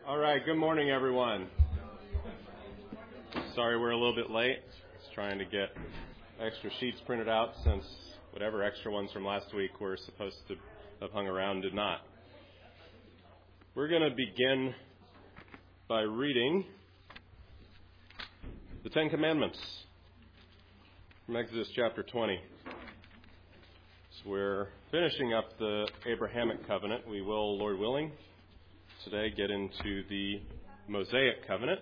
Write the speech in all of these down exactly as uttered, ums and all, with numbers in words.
All right, good morning, everyone. Sorry we're a little bit late. Just trying to get extra sheets printed out since whatever extra ones from last week were supposed to have hung around did not. We're going to begin by reading the Ten Commandments from Exodus chapter twenty. So we're finishing up the Abrahamic covenant. We will, Lord willing, today get into the Mosaic covenant.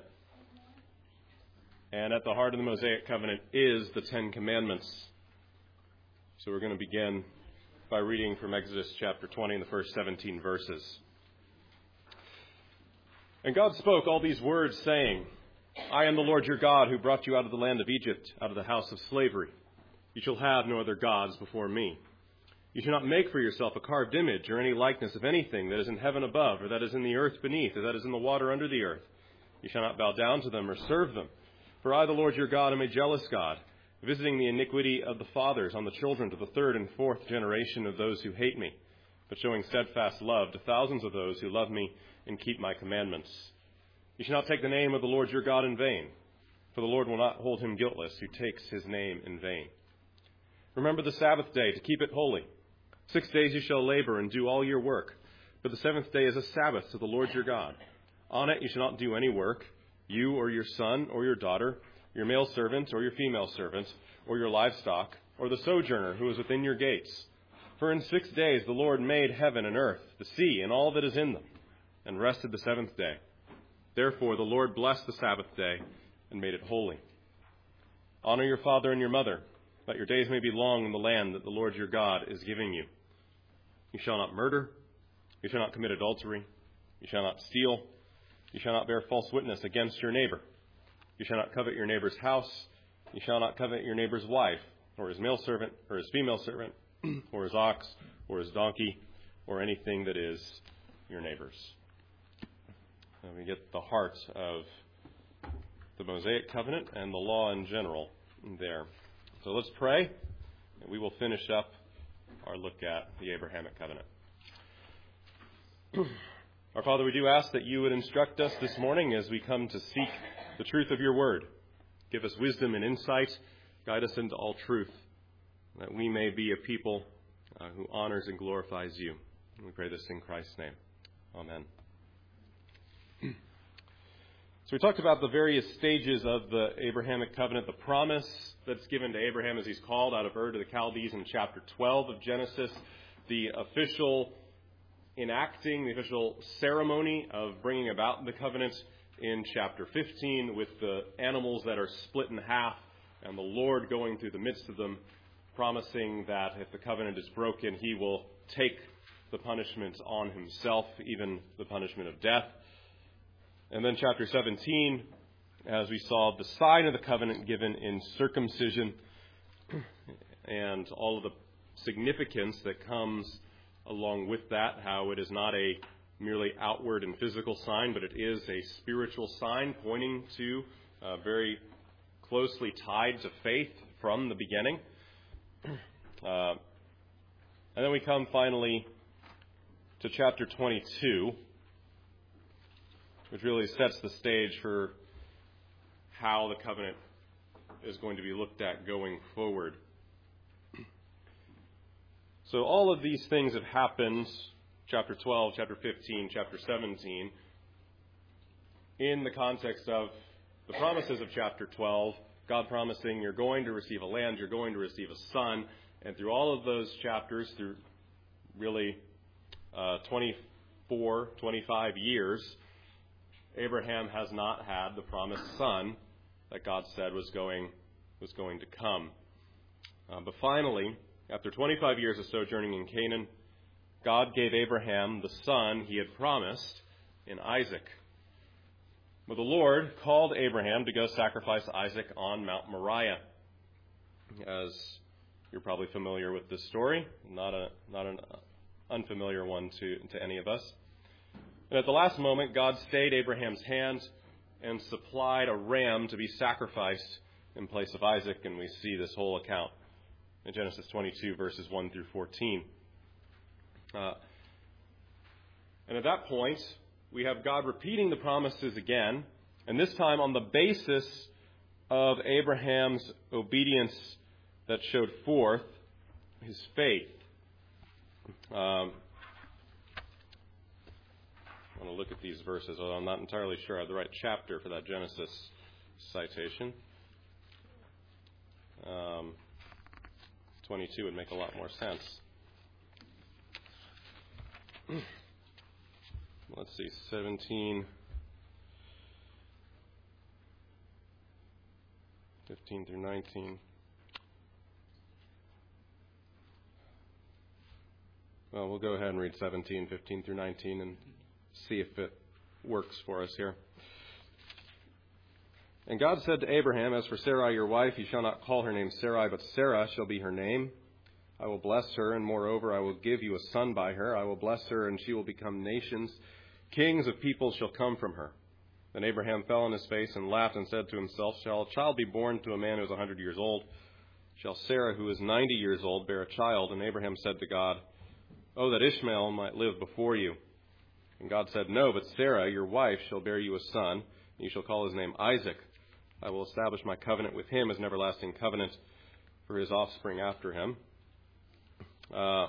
And at the heart of the Mosaic covenant is the Ten Commandments. So we're going to begin by reading from Exodus chapter twenty in the first seventeen verses. And God spoke all these words, saying, I am the Lord your God, who brought you out of the land of Egypt, out of the house of slavery. You shall have no other gods before me. You shall not make for yourself a carved image or any likeness of anything that is in heaven above, or that is in the earth beneath, or that is in the water under the earth. You shall not bow down to them or serve them. For I, the Lord your God, am a jealous God, visiting the iniquity of the fathers on the children to the third and fourth generation of those who hate me, but showing steadfast love to thousands of those who love me and keep my commandments. You shall not take the name of the Lord your God in vain, for the Lord will not hold him guiltless who takes his name in vain. Remember the Sabbath day to keep it holy. Six days you shall labor and do all your work, but the seventh day is a Sabbath to the Lord your God. On it you shall not do any work, you or your son or your daughter, your male servant or your female servant, or your livestock, or the sojourner who is within your gates. For in six days the Lord made heaven and earth, the sea, and all that is in them, and rested the seventh day. Therefore the Lord blessed the Sabbath day and made it holy. Honor your father and your mother, that your days may be long in the land that the Lord your God is giving you. You shall not murder. You shall not commit adultery. You shall not steal. You shall not bear false witness against your neighbor. You shall not covet your neighbor's house. You shall not covet your neighbor's wife, or his male servant, or his female servant, or his ox, or his donkey, or anything that is your neighbor's. And we get the heart of the Mosaic covenant and the law in general there. So let's pray, and we will finish up our look at the Abrahamic covenant. Our Father, we do ask that you would instruct us this morning as we come to seek the truth of your word. Give us wisdom and insight. Guide us into all truth, that we may be a people uh, who honors and glorifies you. And we pray this in Christ's name. Amen. So we talked about the various stages of the Abrahamic covenant, the promise that's given to Abraham as he's called out of Ur to the Chaldees in chapter twelve of Genesis, the official enacting, the official ceremony of bringing about the covenant in chapter fifteen, with the animals that are split in half and the Lord going through the midst of them, promising that if the covenant is broken, he will take the punishment on himself, even the punishment of death. And then chapter seventeen, as we saw, the sign of the covenant given in circumcision and all of the significance that comes along with that, how it is not a merely outward and physical sign, but it is a spiritual sign pointing to, uh, very closely tied to faith from the beginning. Uh, and then we come finally to chapter twenty-two, which really sets the stage for how the covenant is going to be looked at going forward. So all of these things have happened, chapter twelve, chapter fifteen, chapter seventeen, in the context of the promises of chapter twelve, God promising you're going to receive a land, you're going to receive a son, and through all of those chapters, through really uh, twenty-four, twenty-five years, Abraham has not had the promised son that God said was going was going to come. Uh, but finally, after twenty-five years of sojourning in Canaan, God gave Abraham the son he had promised in Isaac. But the Lord called Abraham to go sacrifice Isaac on Mount Moriah. As you're probably familiar with this story, not a not an unfamiliar one to, to any of us. And at the last moment, God stayed Abraham's hand and supplied a ram to be sacrificed in place of Isaac, and we see this whole account in Genesis twenty-two, verses one through fourteen. Uh, and at that point, we have God repeating the promises again, and this time on the basis of Abraham's obedience that showed forth his faith. Um, I want to look at these verses, although I'm not entirely sure I have the right chapter for that Genesis citation. Um, twenty-two would make a lot more sense. Let's see, seventeen, fifteen through nineteen. Well, we'll go ahead and read seventeen, fifteen through nineteen and see if it works for us here. And God said to Abraham, "As for Sarai your wife, you shall not call her name Sarai, but Sarah shall be her name. I will bless her, and moreover I will give you a son by her. I will bless her, and she will become nations. Kings of peoples shall come from her." Then Abraham fell on his face and laughed and said to himself, "Shall a child be born to a man who is a hundred years old? Shall Sarah, who is ninety years old, bear a child?" And Abraham said to God, "Oh, that Ishmael might live before you." And God said, "No, but Sarah, your wife, shall bear you a son, and you shall call his name Isaac. I will establish my covenant with him as an everlasting covenant for his offspring after him." Uh,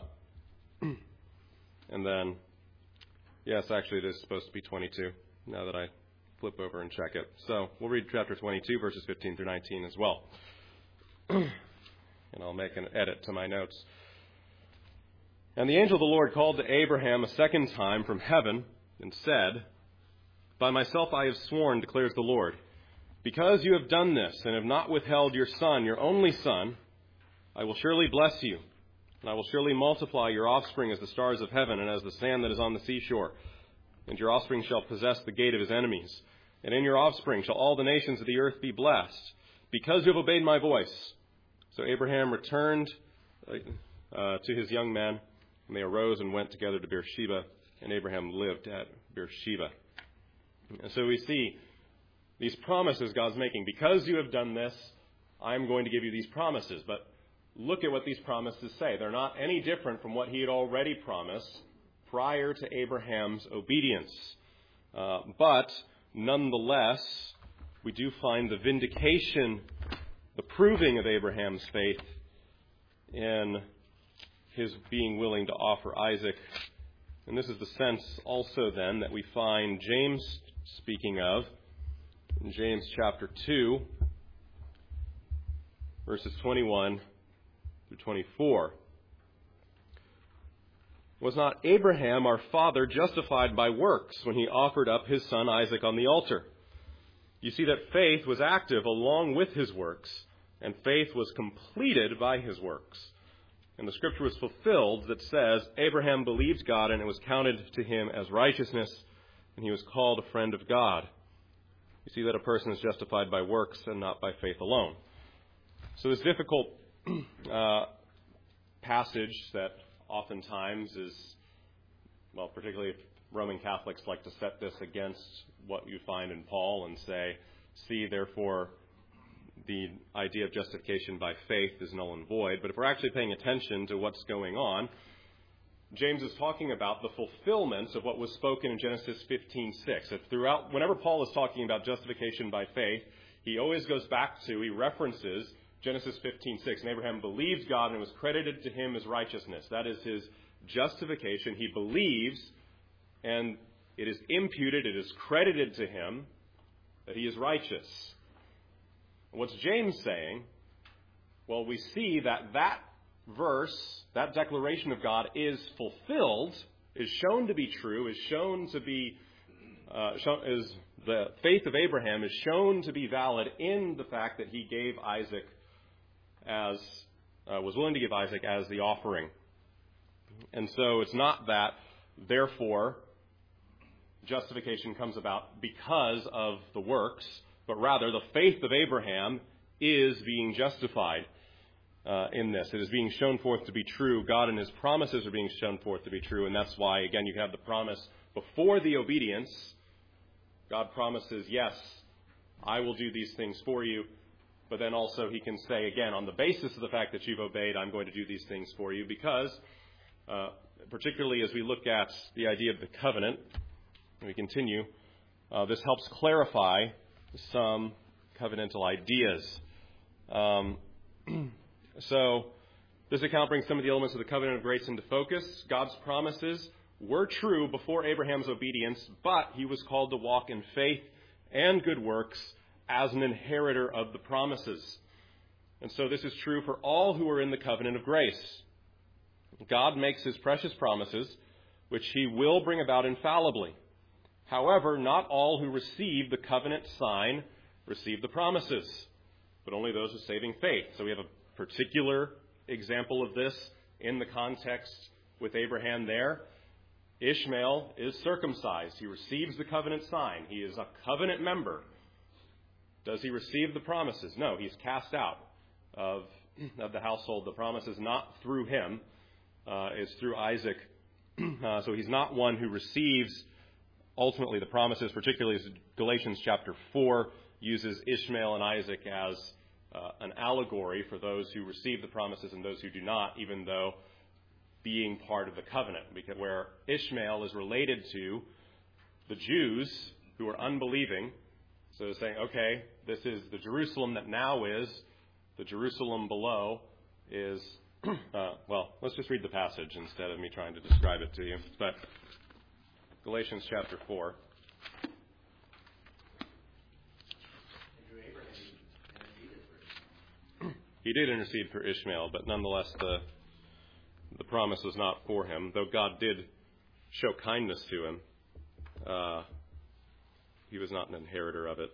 and then, yes, actually it is supposed to be twenty-two, now that I flip over and check it. So we'll read chapter twenty-two, verses fifteen through nineteen as well. And I'll make an edit to my notes. "And the angel of the Lord called to Abraham a second time from heaven and said, 'By myself I have sworn, declares the Lord, because you have done this and have not withheld your son, your only son, I will surely bless you, and I will surely multiply your offspring as the stars of heaven and as the sand that is on the seashore. And your offspring shall possess the gate of his enemies. And in your offspring shall all the nations of the earth be blessed, because you have obeyed my voice.' So Abraham returned uh, to his young men, and they arose and went together to Beersheba, and Abraham lived at Beersheba." And so we see these promises God's making. Because you have done this, I'm going to give you these promises. But look at what these promises say. They're not any different from what he had already promised prior to Abraham's obedience. Uh, but nonetheless, we do find the vindication, the proving of Abraham's faith in his being willing to offer Isaac. And this is the sense also then that we find James speaking of in James chapter two, verses twenty-one through twenty-four. "Was not Abraham our father justified by works when he offered up his son Isaac on the altar? You see that faith was active along with his works, and faith was completed by his works. And the scripture was fulfilled that says, 'Abraham believed God, and it was counted to him as righteousness, and he was called a friend of God.' You see that a person is justified by works and not by faith alone." So this difficult uh, passage that oftentimes is, well, particularly if Roman Catholics like to set this against what you find in Paul and say, see, therefore, the idea of justification by faith is null and void. But if we're actually paying attention to what's going on, James is talking about the fulfillment of what was spoken in Genesis fifteen six. That throughout, whenever Paul is talking about justification by faith, he always goes back to, he references Genesis fifteen six. And Abraham believed God, and it was credited to him as righteousness. That is his justification. He believes, and it is imputed, it is credited to him that he is righteous. And what's James saying? Well, we see that that verse, that declaration of God is fulfilled, is shown to be true, is shown to be, uh, shown, is the faith of Abraham is shown to be valid in the fact that he gave Isaac as, uh, was willing to give Isaac as the offering. And so it's not that, therefore, justification comes about because of the works, but rather the faith of Abraham is being justified. Uh, in this. It is being shown forth to be true. God and his promises are being shown forth to be true, and that's why, again, you have the promise before the obedience. God promises, yes, I will do these things for you, but then also he can say, again, on the basis of the fact that you've obeyed, I'm going to do these things for you, because uh, particularly as we look at the idea of the covenant, We continue. Uh, this helps clarify some covenantal ideas. Um, so, this account brings some of the elements of the covenant of grace into focus. God's promises were true before Abraham's obedience, but he was called to walk in faith and good works as an inheritor of the promises. And so this is true for all who are in the covenant of grace. God makes his precious promises, which he will bring about infallibly. However, not all who receive the covenant sign receive the promises, but only those with saving faith. So we have a particular example of this in the context with Abraham there. Ishmael is circumcised. He receives the covenant sign. He is a covenant member. Does he receive the promises? No, he's cast out of, of the household. The promise is not through him. Uh, it's through Isaac. Uh, so he's not one who receives ultimately the promises, particularly as Galatians chapter four uses Ishmael and Isaac as uh, an allegory for those who receive the promises and those who do not, even though being part of the covenant, because where Ishmael is related to the Jews who are unbelieving. So saying, okay, this is the Jerusalem that now is, the Jerusalem below is, uh, well, let's just read the passage instead of me trying to describe it to you. But Galatians chapter four. He did intercede for Ishmael, but nonetheless the the promise was not for him, though God did show kindness to him. Uh, he was not an inheritor of it.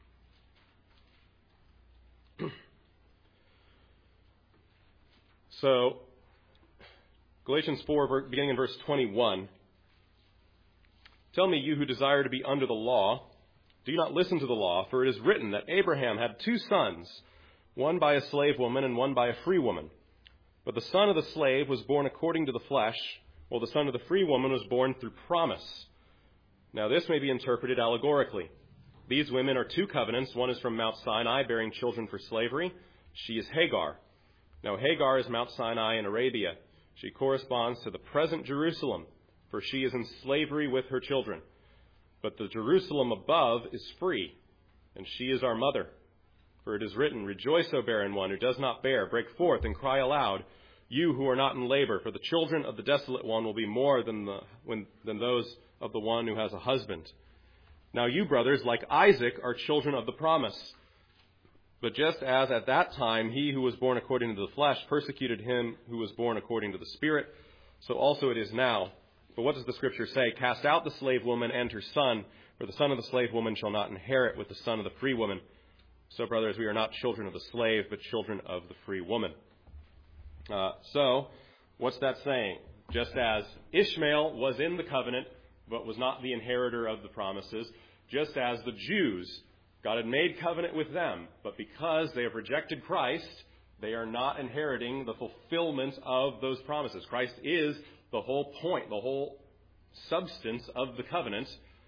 So, Galatians four, beginning in verse twenty-one. Tell me, you who desire to be under the law, do you not listen to the law? For it is written that Abraham had two sons, one by a slave woman and one by a free woman. But the son of the slave was born according to the flesh, while the son of the free woman was born through promise. Now this may be interpreted allegorically. These women are two covenants. One is from Mount Sinai, bearing children for slavery. She is Hagar. Now Hagar is Mount Sinai in Arabia. She corresponds to the present Jerusalem, for she is in slavery with her children. But the Jerusalem above is free, and she is our mother. For it is written, rejoice, O barren one who does not bear. Break forth and cry aloud, you who are not in labor. For the children of the desolate one will be more than, the, when, than those of the one who has a husband. Now you, brothers, like Isaac, are children of the promise. But just as at that time he who was born according to the flesh persecuted him who was born according to the Spirit, so also it is now. But what does the Scripture say? Cast out the slave woman and her son, for the son of the slave woman shall not inherit with the son of the free woman. So, brothers, we are not children of the slave, but children of the free woman. Uh, so, what's that saying? Just as Ishmael was in the covenant, but was not the inheritor of the promises, just as the Jews, God had made covenant with them, but because they have rejected Christ, they are not inheriting the fulfillment of those promises. Christ is the whole point, the whole substance of the covenant.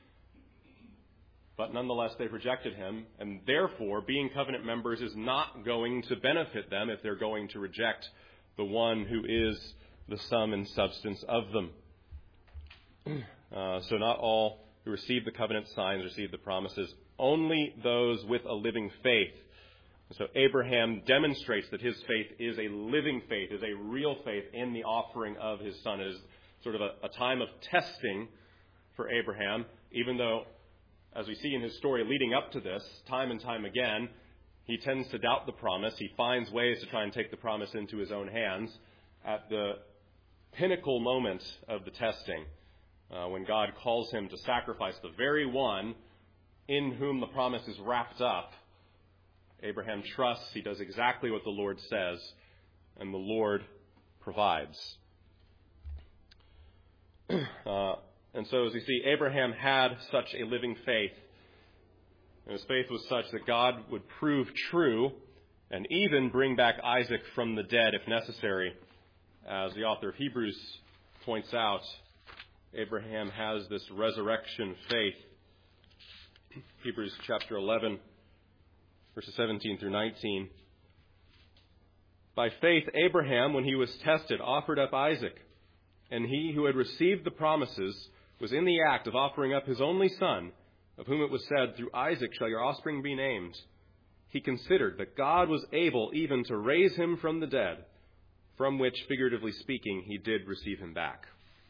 But nonetheless, they've rejected him, and therefore, being covenant members is not going to benefit them if they're going to reject the one who is the sum and substance of them. Uh, so not all who receive the covenant signs receive the promises, only those with a living faith. So Abraham demonstrates that his faith is a living faith, is a real faith in the offering of his son. It is sort of a, a time of testing for Abraham, even though, as we see in his story leading up to this, time and time again, he tends to doubt the promise. He finds ways to try and take the promise into his own hands. At the pinnacle moment of the testing, uh, when God calls him to sacrifice the very one in whom the promise is wrapped up, Abraham trusts. He does exactly what the Lord says, and the Lord provides. Uh, And so, as we see, Abraham had such a living faith. And his faith was such that God would prove true and even bring back Isaac from the dead if necessary. As the author of Hebrews points out, Abraham has this resurrection faith. Hebrews chapter eleven, verses seventeen through nineteen. By faith, Abraham, when he was tested, offered up Isaac. And he who had received the promises was in the act of offering up his only son, of whom it was said, "Through Isaac shall your offspring be named," he considered that God was able even to raise him from the dead, from which, figuratively speaking, he did receive him back.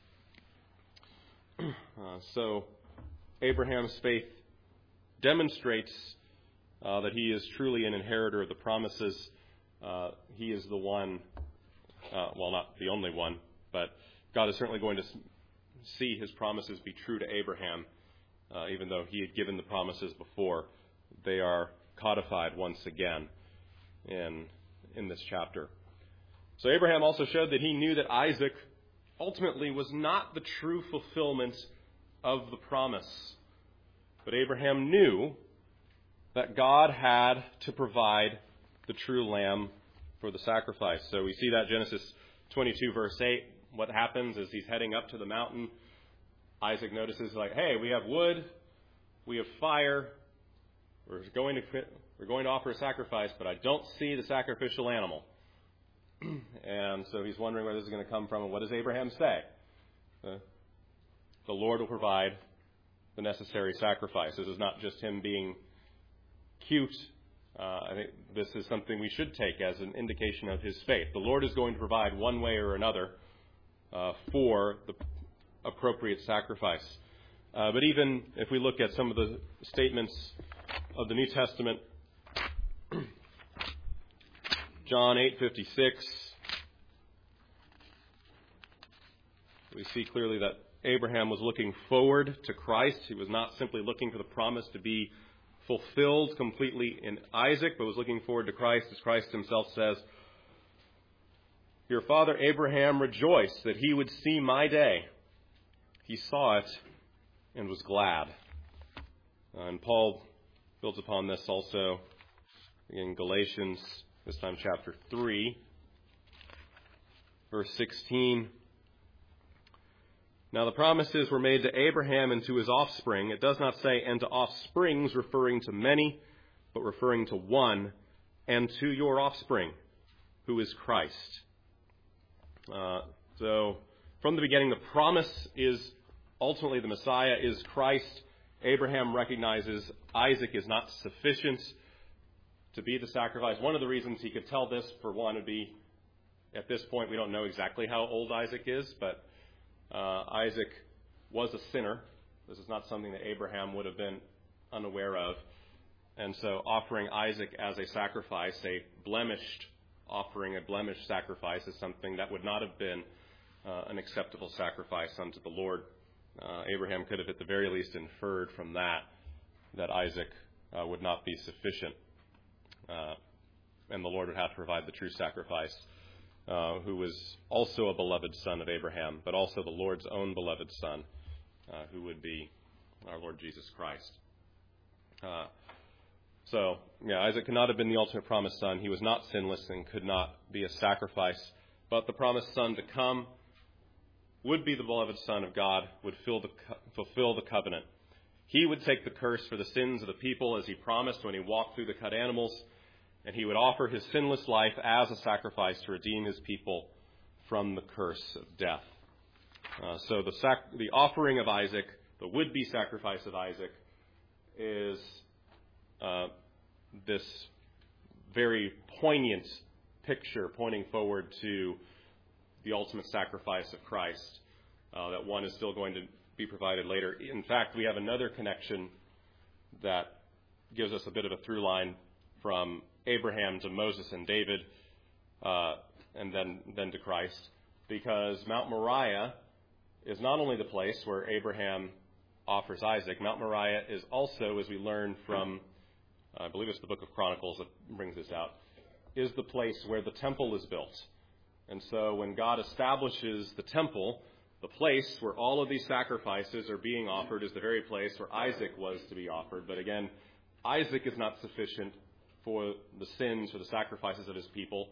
Uh, so, Abraham's faith demonstrates uh, that he is truly an inheritor of the promises. Uh, he is the one, uh, well, not the only one, but God is certainly going to see his promises be true to Abraham, uh, even though he had given the promises before. They are codified once again in, in this chapter. So Abraham also showed that he knew that Isaac ultimately was not the true fulfillment of the promise. But Abraham knew that God had to provide the true lamb for the sacrifice. So we see that Genesis twenty-two, verse eight. What happens is he's heading up to the mountain. Isaac notices, like, hey, we have wood, we have fire, we're going to we're going to offer a sacrifice, but I don't see the sacrificial animal. And so he's wondering where this is going to come from. And what does Abraham say? Uh, the Lord will provide the necessary sacrifice. This is not just him being cute. Uh, I think this is something we should take as an indication of his faith. The Lord is going to provide one way or another uh, for the appropriate sacrifice. Uh, but even if we look at some of the statements of the New Testament, John eight fifty-six, we see clearly that Abraham was looking forward to Christ. He was not simply looking for the promise to be fulfilled completely in Isaac, but was looking forward to Christ, as Christ himself says, "Your father Abraham rejoiced that he would see my day. He saw it and was glad." Uh, and Paul builds upon this also in Galatians, this time chapter three, verse sixteen. "Now the promises were made to Abraham and to his offspring." It does not say, "and to offsprings," referring to many, but referring to one, "and to your offspring, who is Christ." Uh, so, from the beginning, the promise is ultimately the Messiah is Christ. Abraham recognizes Isaac is not sufficient to be the sacrifice. One of the reasons he could tell this, for one, would be, at this point, we don't know exactly how old Isaac is, but uh, Isaac was a sinner. This is not something that Abraham would have been unaware of. And so offering Isaac as a sacrifice, a blemished offering, a blemished sacrifice, is something that would not have been uh, an acceptable sacrifice unto the Lord. Uh, Abraham could have at the very least inferred from that that Isaac uh, would not be sufficient. Uh, and the Lord would have to provide the true sacrifice, uh, who was also a beloved son of Abraham, but also the Lord's own beloved son, uh, who would be our Lord Jesus Christ. Uh, so, yeah, Isaac could not have been the ultimate promised son. He was not sinless and could not be a sacrifice. But the promised son to come would be the beloved Son of God, would fill the, fulfill the covenant. He would take the curse for the sins of the people, as he promised when he walked through the cut animals, and he would offer his sinless life as a sacrifice to redeem his people from the curse of death. Uh, so the, sac- the offering of Isaac, the would-be sacrifice of Isaac, is uh, this very poignant picture pointing forward to the ultimate sacrifice of Christ, uh, that one is still going to be provided later. In fact, we have another connection that gives us a bit of a through line from Abraham to Moses and David, uh, and then, then to Christ, because Mount Moriah is not only the place where Abraham offers Isaac. Mount Moriah is also, as we learn from, I believe it's the book of Chronicles that brings this out, is the place where the temple is built. And so when God establishes the temple, the place where all of these sacrifices are being offered is the very place where Isaac was to be offered. But again, Isaac is not sufficient for the sins or the sacrifices of his people.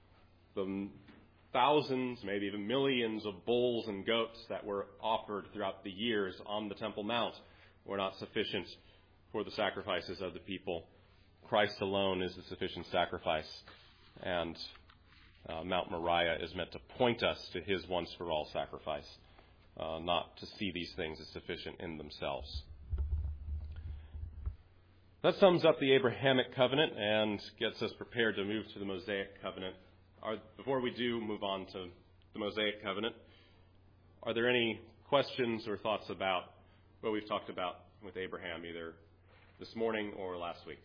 The thousands, maybe even millions of bulls and goats that were offered throughout the years on the Temple Mount were not sufficient for the sacrifices of the people. Christ alone is the sufficient sacrifice. And Uh, Mount Moriah is meant to point us to his once-for-all sacrifice. uh, not to see these things as sufficient in themselves. That sums up the Abrahamic covenant and gets us prepared to move to the Mosaic covenant. Are, before we do move on to the Mosaic covenant, are there any questions or thoughts about what we've talked about with Abraham, either this morning or last week?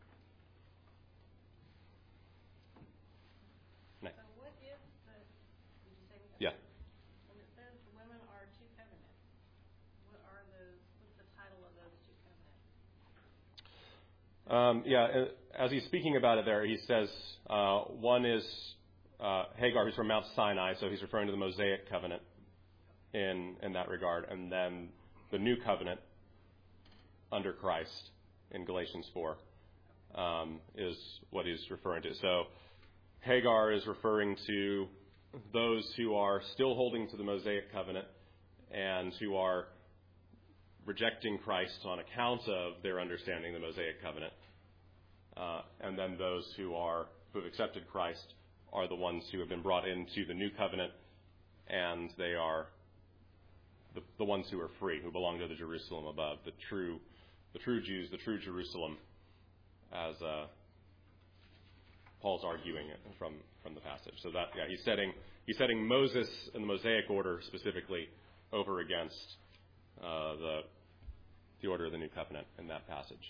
So what is the, did you say? Yeah. When it says the women are two covenants, what are those, what's the title of those two covenants? Um, yeah, as he's speaking about it there, he says uh, one is uh, Hagar, who's from Mount Sinai, so he's referring to the Mosaic covenant in in that regard, and then the new covenant under Christ in Galatians four um, is what he's referring to. So Hagar is referring to those who are still holding to the Mosaic covenant and who are rejecting Christ on account of their understanding the Mosaic covenant. Uh, and then those who are who have accepted Christ are the ones who have been brought into the new covenant, and they are the, the ones who are free, who belong to the Jerusalem above, the true the true Jews, the true Jerusalem, as uh, Paul's arguing it from, from the passage. So that yeah, he's setting he's setting Moses and the Mosaic order specifically over against uh, the the order of the new covenant in that passage,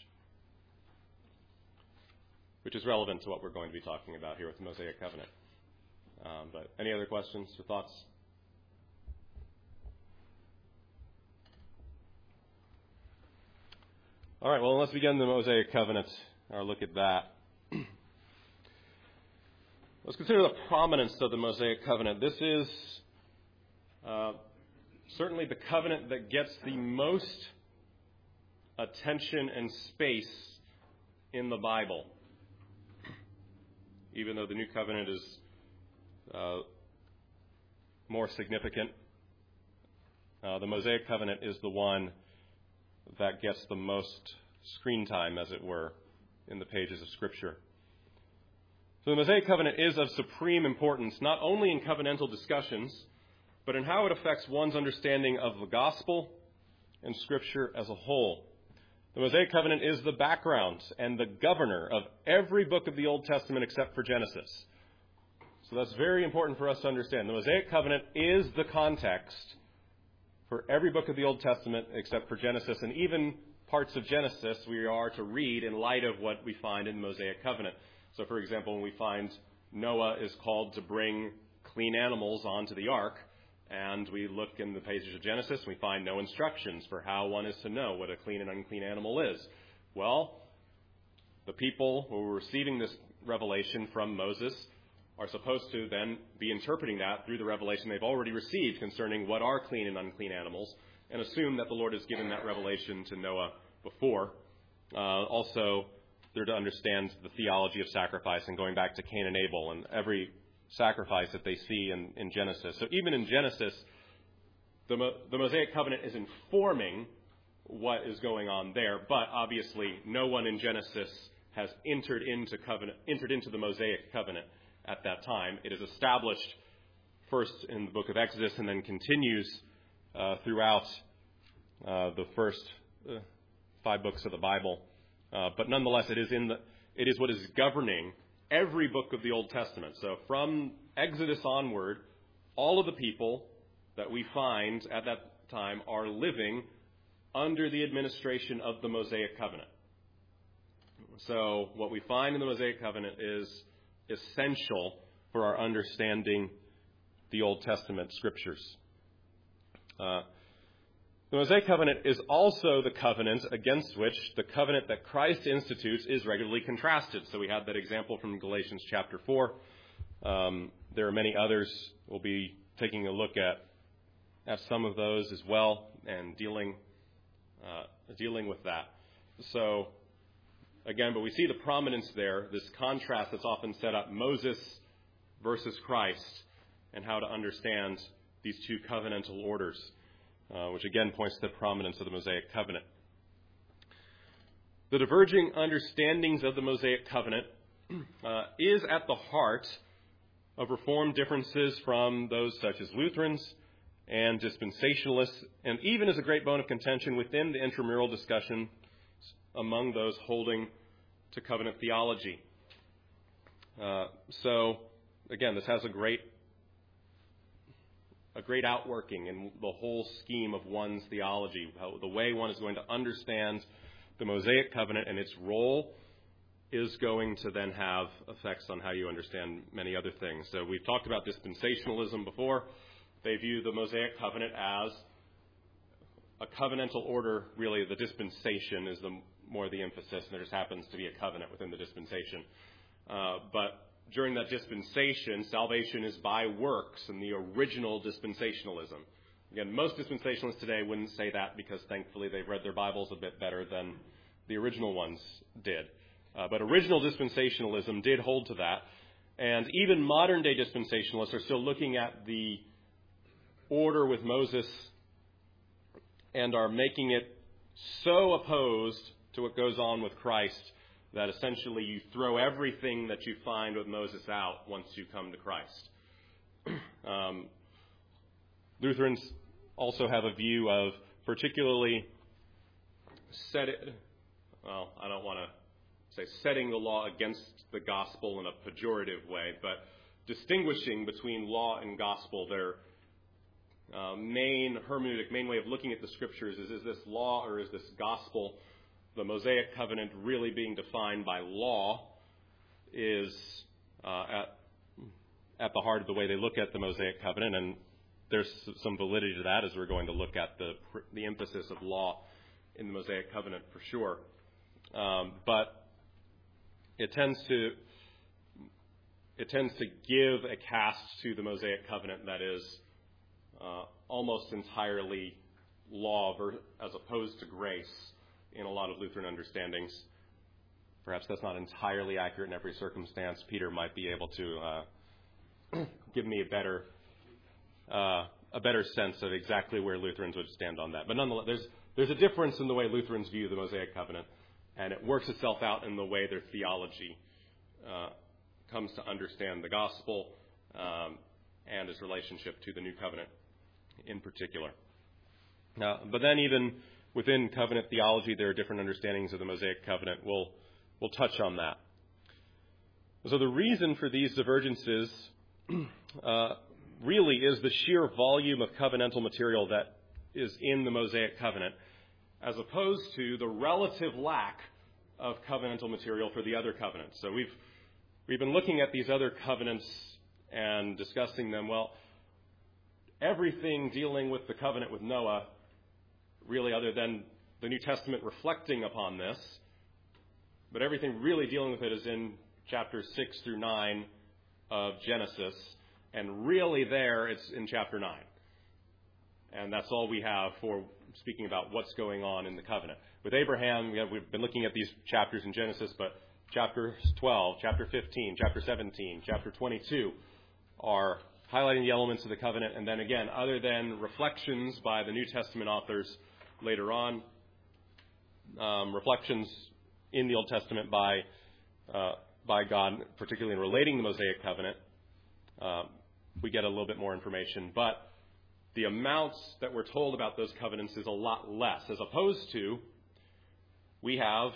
which is relevant to what we're going to be talking about here with the Mosaic covenant. Um, but any other questions or thoughts? All right, well, let's begin the Mosaic covenant, or look at that. Let's consider the prominence of the Mosaic covenant. This is uh, certainly the covenant that gets the most attention and space in the Bible, even though the New Covenant is uh, more significant. Uh, the Mosaic covenant is the one that gets the most screen time, as it were, in the pages of Scripture. So the Mosaic covenant is of supreme importance, not only in covenantal discussions, but in how it affects one's understanding of the gospel and Scripture as a whole. The Mosaic covenant is the background and the governor of every book of the Old Testament except for Genesis. So that's very important for us to understand. The Mosaic covenant is the context for every book of the Old Testament except for Genesis, and even parts of Genesis we are to read in light of what we find in the Mosaic covenant. So, for example, when we find Noah is called to bring clean animals onto the ark, and we look in the pages of Genesis, we find no instructions for how one is to know what a clean and unclean animal is. Well, the people who are receiving this revelation from Moses are supposed to then be interpreting that through the revelation they've already received concerning what are clean and unclean animals, and assume that the Lord has given that revelation to Noah before. Uh, also, they're to understand the theology of sacrifice, and going back to Cain and Abel and every sacrifice that they see in, in Genesis. So even in Genesis, the, Mo- the Mosaic covenant is informing what is going on there, but obviously no one in Genesis has entered into covenant, entered into the Mosaic covenant at that time. It is established first in the book of Exodus and then continues uh, throughout uh, the first uh, five books of the Bible. Uh, but nonetheless, it is in the it is what is governing every book of the Old Testament. So from Exodus onward, all of the people that we find at that time are living under the administration of the Mosaic covenant. So what we find in the Mosaic covenant is essential for our understanding the Old Testament scriptures. Uh, the Mosaic covenant is also the covenant against which the covenant that Christ institutes is regularly contrasted. So we had that example from Galatians chapter four. Um, there are many others. We'll be taking a look at at some of those as well and dealing uh, dealing with that. So again, but we see the prominence there, this contrast that's often set up, Moses versus Christ, and how to understand these two covenantal orders, uh, which again points to the prominence of the Mosaic covenant. The diverging understandings of the Mosaic covenant uh, is at the heart of Reformed differences from those such as Lutherans and dispensationalists, and even is a great bone of contention within the intramural discussion among those holding to covenant theology. Uh, so, again, this has a great a great outworking in the whole scheme of one's theology, how the way one is going to understand the Mosaic covenant and its role is going to then have effects on how you understand many other things. So we've talked about dispensationalism before. They view the Mosaic covenant as a covenantal order. Really, the dispensation is the more the emphasis, and there just happens to be a covenant within the dispensation. Uh, but during that dispensation, salvation is by works in the original dispensationalism. Again, most dispensationalists today wouldn't say that because thankfully they've read their Bibles a bit better than the original ones did. Uh, but original dispensationalism did hold to that. And even modern-day dispensationalists are still looking at the order with Moses and are making it so opposed to what goes on with Christ that essentially you throw everything that you find with Moses out once you come to Christ. um, Lutherans also have a view of particularly set it, well, I don't want to say setting the law against the gospel in a pejorative way, but distinguishing between law and gospel. Their uh, main hermeneutic, main way of looking at the scriptures is, is this law or is this gospel? The Mosaic covenant really being defined by law is uh, at, at the heart of the way they look at the Mosaic covenant, and there's some validity to that as we're going to look at the the emphasis of law in the Mosaic covenant for sure. Um, but it tends to it tends to give a cast to the Mosaic covenant that is uh, almost entirely law ver- as opposed to grace in a lot of Lutheran understandings. Perhaps that's not entirely accurate in every circumstance. Peter might be able to uh, give me a better uh, a better sense of exactly where Lutherans would stand on that. But nonetheless, there's there's a difference in the way Lutherans view the Mosaic covenant, and it works itself out in the way their theology uh, comes to understand the gospel um, and its relationship to the new covenant in particular. Uh, but then even within covenant theology, there are different understandings of the Mosaic covenant. We'll, we'll touch on that. So the reason for these divergences uh, really is the sheer volume of covenantal material that is in the Mosaic covenant, as opposed to the relative lack of covenantal material for the other covenants. So we've we've been looking at these other covenants and discussing them. Well, everything dealing with the covenant with Noah, really other than the New Testament reflecting upon this, but everything really dealing with it is in chapters six through nine of Genesis, and really there it's in chapter nine. And that's all we have for speaking about what's going on in the covenant. With Abraham, we have, we've been looking at these chapters in Genesis, but chapter twelve, chapter fifteen, chapter seventeen, chapter twenty-two are highlighting the elements of the covenant. And then again, other than reflections by the New Testament authors later on, um, reflections in the Old Testament by uh, by God, particularly in relating the Mosaic covenant, uh, we get a little bit more information. But the amounts that we're told about those covenants is a lot less, as opposed to we have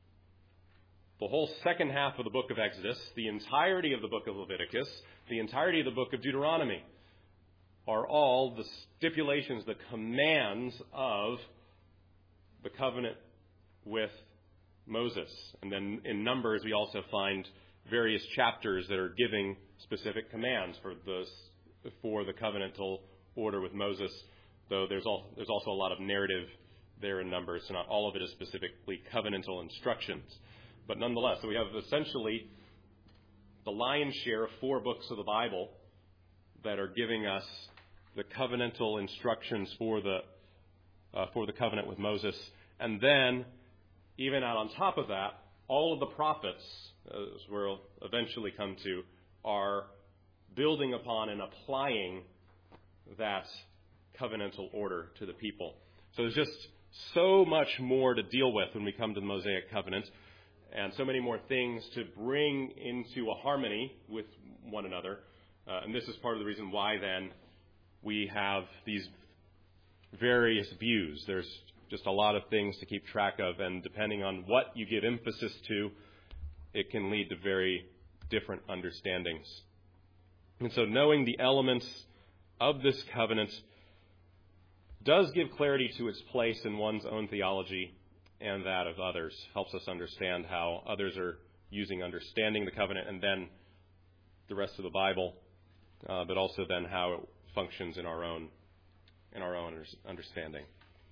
the whole second half of the book of Exodus, the entirety of the book of Leviticus, the entirety of the book of Deuteronomy are all the stipulations, the commands of the covenant with Moses. And then in Numbers, we also find various chapters that are giving specific commands for the, for the covenantal order with Moses, though there's, all, there's also a lot of narrative there in Numbers, so not all of it is specifically covenantal instructions. But nonetheless, so we have essentially the lion's share of four books of the Bible that are giving us the covenantal instructions for the uh, for the covenant with Moses. And then, even out on top of that, all of the prophets, as we'll eventually come to, are building upon and applying that covenantal order to the people. So there's just so much more to deal with when we come to the Mosaic covenant, and so many more things to bring into a harmony with one another. Uh, and this is part of the reason why then we have these various views. There's just a lot of things to keep track of, and depending on what you give emphasis to, it can lead to very different understandings. And so knowing the elements of this covenant does give clarity to its place in one's own theology and that of others, helps us understand how others are using understanding the covenant and then the rest of the Bible, uh, but also then how it functions in our own in our own understanding.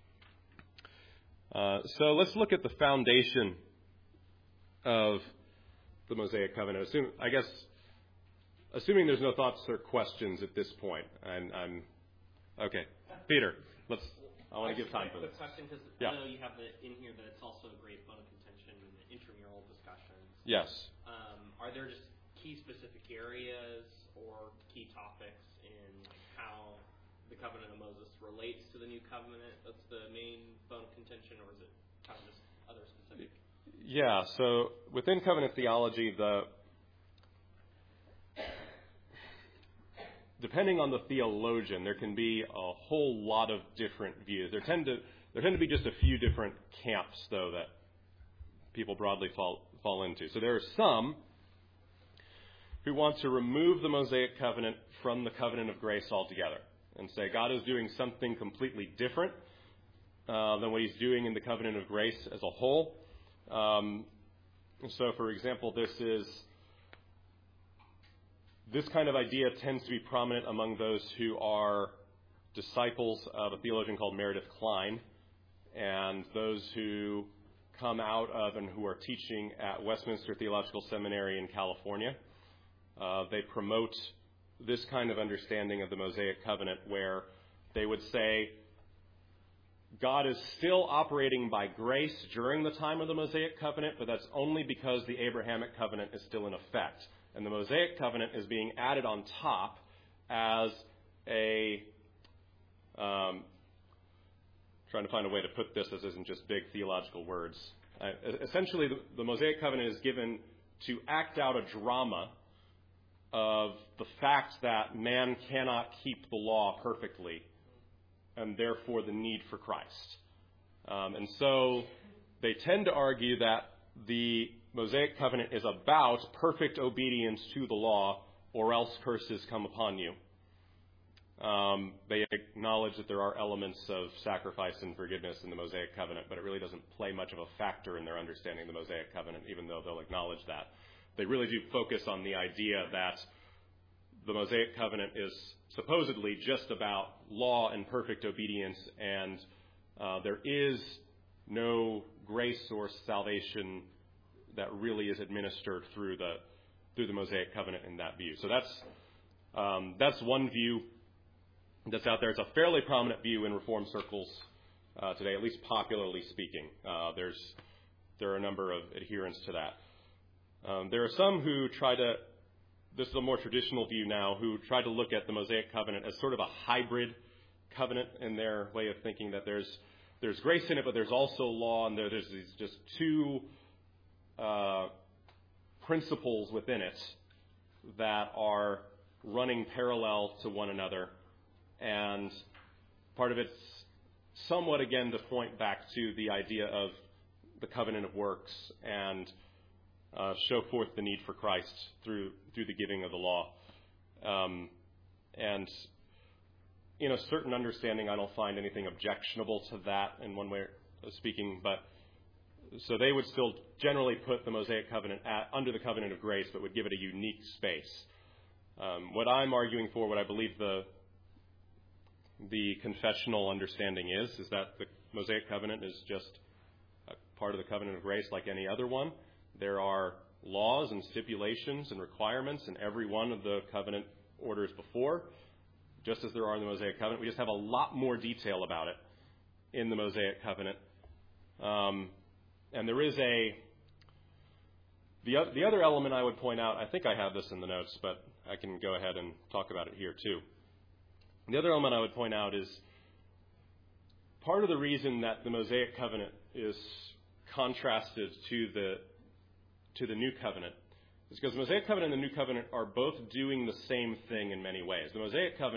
Uh, so let's look at the foundation of the Mosaic covenant. Assume, I guess, assuming there's no thoughts or questions at this point, and I'm okay. Peter, let's. I want to give time for this. Quick question, because yeah. I know you have it in here, but it's also a great bone of contention in the intramural discussions. Yes. Um, are there just key specific areas or key topics in how the covenant of Moses relates to the new covenant that's the main bone of contention, or is it kind of just other specific? Yeah. So within covenant theology, the depending on the theologian, there can be a whole lot of different views. There tend to there tend to be just a few different camps, though, that people broadly fall fall into. So there are some who want to remove the Mosaic covenant from the covenant of grace altogether and say God is doing something completely different uh, than what he's doing in the covenant of grace as a whole. Um, so, for example, this is This kind of idea tends to be prominent among those who are disciples of a theologian called Meredith Kline, and those who come out of and who are teaching at Westminster Theological Seminary in California. Uh, they promote this kind of understanding of the Mosaic covenant, where they would say God is still operating by grace during the time of the Mosaic covenant, but that's only because the Abrahamic covenant is still in effect. And the Mosaic covenant is being added on top as a, um, trying to find a way to put this as isn't just big theological words. Uh, essentially, the, the Mosaic covenant is given to act out a drama of the fact that man cannot keep the law perfectly, and therefore the need for Christ. Um, and so they tend to argue that the Mosaic covenant is about perfect obedience to the law, or else curses come upon you. Um, they acknowledge that there are elements of sacrifice and forgiveness in the Mosaic covenant, but it really doesn't play much of a factor in their understanding of the Mosaic covenant, even though they'll acknowledge that. They really do focus on the idea that the Mosaic covenant is supposedly just about law and perfect obedience, and uh, there is no grace or salvation that really is administered through the through the Mosaic covenant in that view. So that's um, that's one view that's out there. It's a fairly prominent view in Reformed circles uh, today, at least popularly speaking. Uh, there's there are a number of adherents to that. Um, there are some who try to. This is a more traditional view now, who try to look at the Mosaic covenant as sort of a hybrid covenant in their way of thinking, that there's there's grace in it, but there's also law, and there, there's these just two uh, principles within it that are running parallel to one another. And part of it's somewhat, again, to point back to the idea of the covenant of works and Uh, show forth the need for Christ through through the giving of the law. Um, and in a certain understanding, I don't find anything objectionable to that in one way of speaking. But so they would still generally put the Mosaic covenant at, under the covenant of grace, but would give it a unique space. Um, what I'm arguing for, what I believe the the confessional understanding is, is that the Mosaic covenant is just a part of the covenant of grace like any other one. There are laws and stipulations and requirements in every one of the covenant orders before, just as there are in the Mosaic covenant. We just have a lot more detail about it in the Mosaic covenant. Um, and there is a... The, the other element I would point out, I think I have this in the notes, but I can go ahead and talk about it here too. The other element I would point out is part of the reason that the Mosaic covenant is contrasted to the to the New Covenant is because the Mosaic Covenant and the New Covenant are both doing the same thing in many ways. The Mosaic Covenant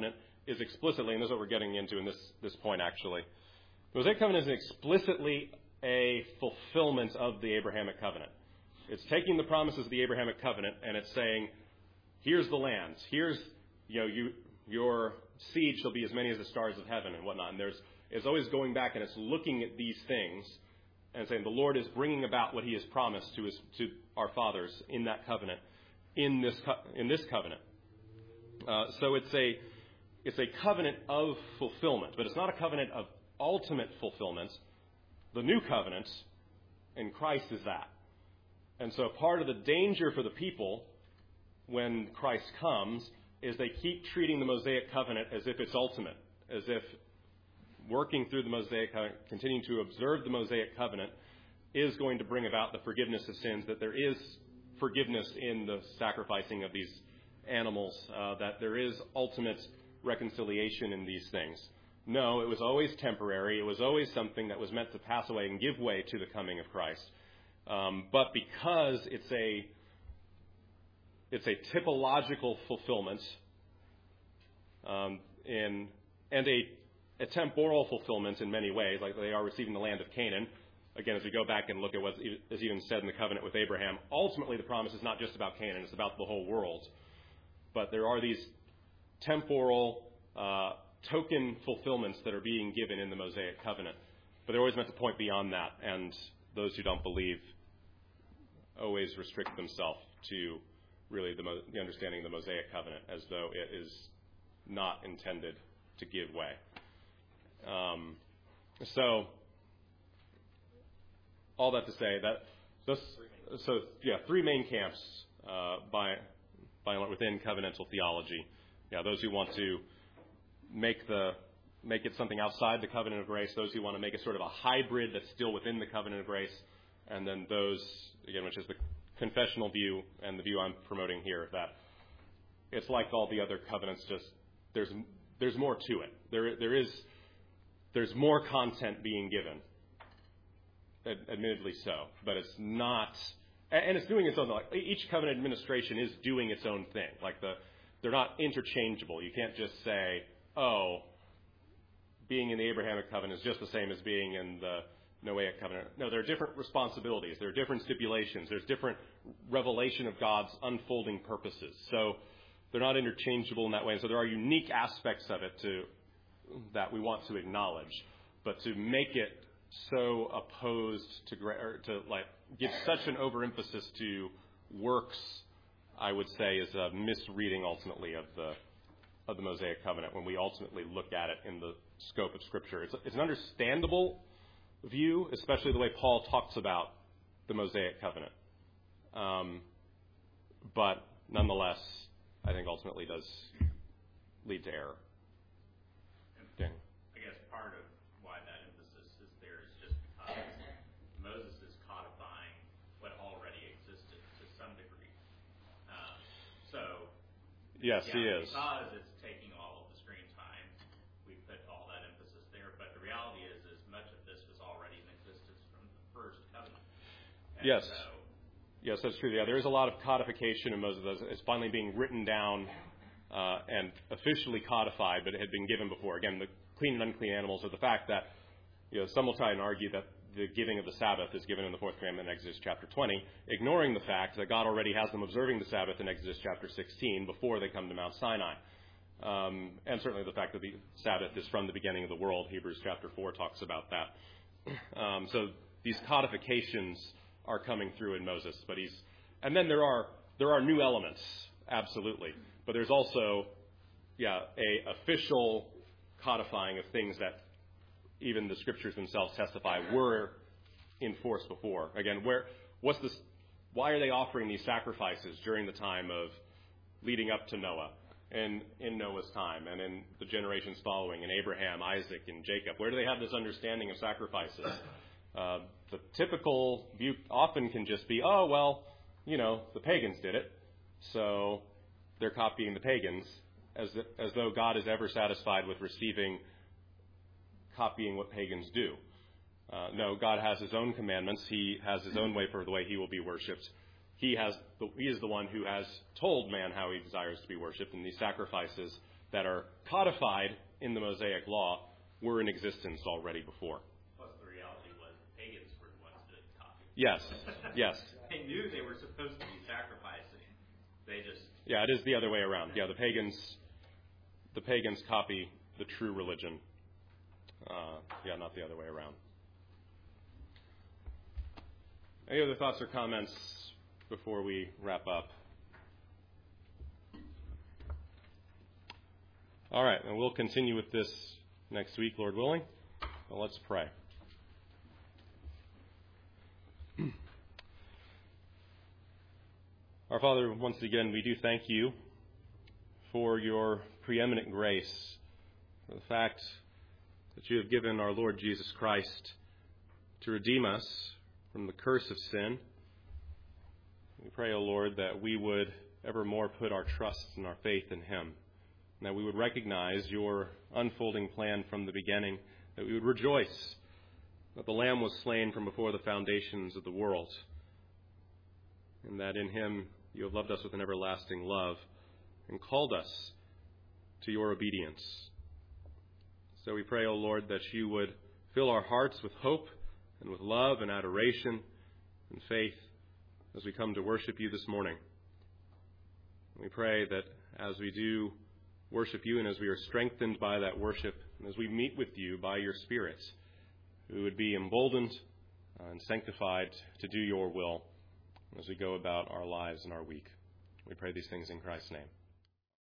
is explicitly, and this is what we're getting into in this, this point actually, the Mosaic Covenant is explicitly a fulfillment of the Abrahamic Covenant. It's taking the promises of the Abrahamic Covenant and it's saying, here's the land. Here's, you know, you, your seed shall be as many as the stars of heaven and whatnot. And there's, it's always going back and it's looking at these things and saying the Lord is bringing about what he has promised to his, to our fathers in that covenant, in this, in this covenant. Uh, so it's a, it's a covenant of fulfillment, but it's not a covenant of ultimate fulfillment. The new covenant in Christ is that. And so part of the danger for the people when Christ comes is they keep treating the Mosaic covenant as if it's ultimate, as if working through the Mosaic covenant, continuing to observe the Mosaic covenant is going to bring about the forgiveness of sins, that there is forgiveness in the sacrificing of these animals, uh, that there is ultimate reconciliation in these things. No, it was always temporary. It was always something that was meant to pass away and give way to the coming of Christ. Um, but because it's a it's a typological fulfillment um, in and a, a temporal fulfillment in many ways, like they are receiving the land of Canaan. Again, as we go back and look at what is even said in the covenant with Abraham, ultimately the promise is not just about Canaan; it's about the whole world. But there are these temporal uh, token fulfillments that are being given in the Mosaic covenant. But they're always meant to point beyond that, and those who don't believe always restrict themselves to really the, the understanding of the Mosaic covenant as though it is not intended to give way. Um, so, all that to say that this, so yeah, three main camps uh, by by within covenantal theology. Yeah, those who want to make the make it something outside the covenant of grace, those who want to make it sort of a hybrid that's still within the covenant of grace, and then those, again, which is the confessional view and the view I'm promoting here, that it's like all the other covenants, just there's there's more to it. There there is there's more content being given, ad- admittedly so, but it's not, and it's doing its own. Like each covenant administration is doing its own thing. Like the they're not interchangeable. You can't just say, oh, being in the Abrahamic covenant is just the same as being in the Noahic covenant. No, there are different responsibilities. There are different stipulations. There's different revelation of God's unfolding purposes. So they're not interchangeable in that way. And so there are unique aspects of it to, that we want to acknowledge. But to make it so opposed to, or to like give such an overemphasis to works, I would say, is a misreading ultimately of the of the Mosaic covenant when we ultimately look at it in the scope of Scripture. It's, it's an understandable view, especially the way Paul talks about the Mosaic covenant. Um, but nonetheless, I think ultimately does lead to error. Dan. I guess part of why that emphasis is there is just because Moses is codifying what already existed to some degree. Um, so, yes, yeah, he is. Because it's taking all of the screen time, we put all that emphasis there. But the reality is, is much of this was already in existence from the first covenant. And yes. So, Yes, that's true. Yeah, there is a lot of codification in Moses. It's finally being written down uh, and officially codified, but it had been given before. Again, the clean and unclean animals, or the fact that, you know, some will try and argue that the giving of the Sabbath is given in the fourth commandment in Exodus chapter twenty, ignoring the fact that God already has them observing the Sabbath in Exodus chapter sixteen before they come to Mount Sinai. Um, and certainly the fact that the Sabbath is from the beginning of the world. Hebrews chapter four talks about that. Um, so these codifications are coming through in Moses, but he's, and then there are there are new elements, absolutely, but there's also, yeah, a official codifying of things that even the Scriptures themselves testify were in force before. Again, where what's this? Why are they offering these sacrifices during the time of leading up to Noah, and in Noah's time, and in the generations following, and Abraham, Isaac, and Jacob? Where do they have this understanding of sacrifices? Uh, the typical view often can just be, oh, well, you know, the pagans did it, so they're copying the pagans, as as though God is ever satisfied with receiving, copying what pagans do. Uh, no, God has His own commandments. He has His own way for the way He will be worshipped. He has the, He is the one who has told man how He desires to be worshipped, and these sacrifices that are codified in the Mosaic Law were in existence already before. Plus, the reality was the pagans were the ones that copied. Yes, yes. They knew they were supposed to be sacrificing. They just... Yeah, it is the other way around. Yeah, the pagans, the pagans copy the true religion. Uh, yeah, not the other way around. Any other thoughts or comments before we wrap up? All right, and we'll continue with this next week, Lord willing. Well, let's pray. Our Father, once again, we do thank you for your preeminent grace, for the fact that you have given our Lord Jesus Christ to redeem us from the curse of sin. We pray, O Lord, that we would evermore put our trust and our faith in him, and that we would recognize your unfolding plan from the beginning, that we would rejoice that the Lamb was slain from before the foundations of the world, and that in him you have loved us with an everlasting love and called us to your obedience. So we pray, O Lord, that you would fill our hearts with hope and with love and adoration and faith as we come to worship you this morning. We pray that as we do worship you and as we are strengthened by that worship and as we meet with you by your Spirit, we would be emboldened and sanctified to do your will as we go about our lives and our week. We pray these things in Christ's name.